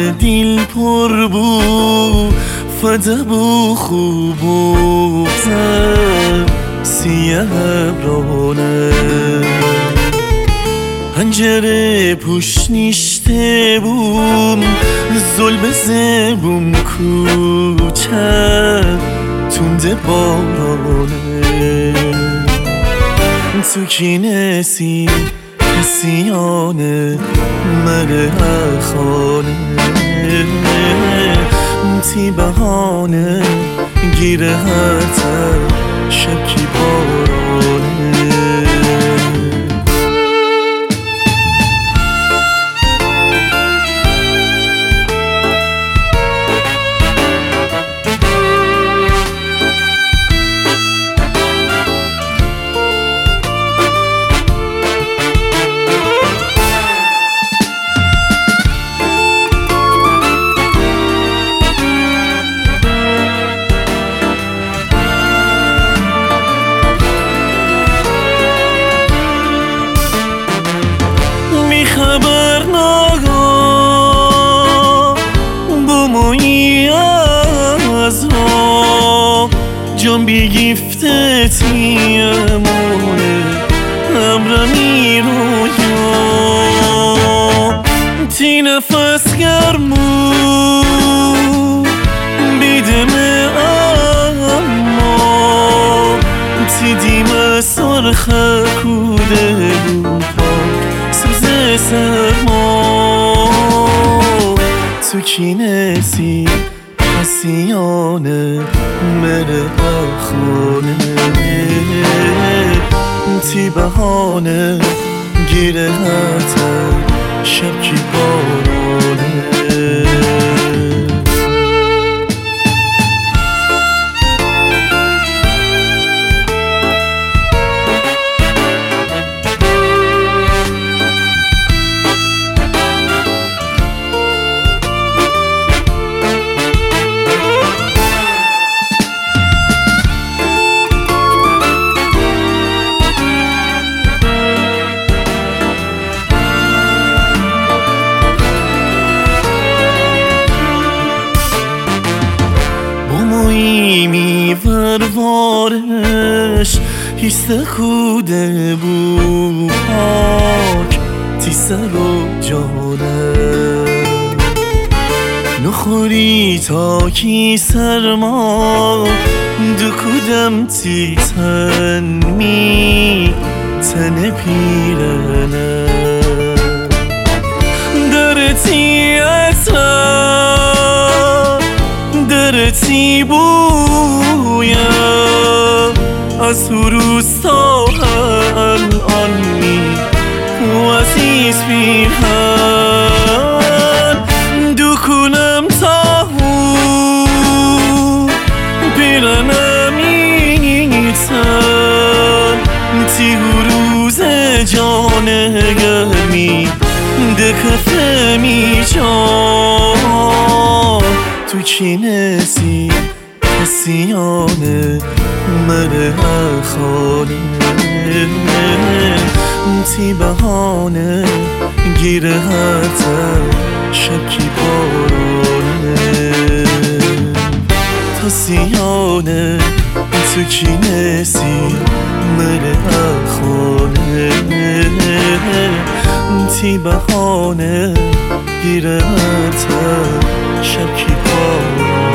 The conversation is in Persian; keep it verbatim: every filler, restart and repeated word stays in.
دیل پر بو فده بو خوب و زر سیه برانه پنجره پوش نیشته بوم زل بزه بوم کوچه تونده بارانه تو کی نسی کسیانه مره خانه تی بهانه گیره هرتر شب کی بارانه خبر ناگاه بومویی از ها جان بی گفته تیمونه امرمی رویا تی نفس گرمو بیدمه اما تی دیمه سرخه کوده سرما تو کی نسی پسیانه مره خونه تی بهانه گیره هرتر شب کی بارانه می ورورش هیسته خوده بو پاک تی سر و جانه نخوری تا کی سرما دو کودم تی تن می تن پیرنه درتی اصلا درتی بویم از روستا الان می وزیز پیرهن دو کنم تاهو پیرنم ایتن تی روز جان گرمی دکفه می جان تو کی نسی کسیانه مره خانه تی بهانه گیره هرتر شب کی بارانه تا سیانه تو کی نسی مره خانه تی بهانه گیره هرتر شب کی بارانه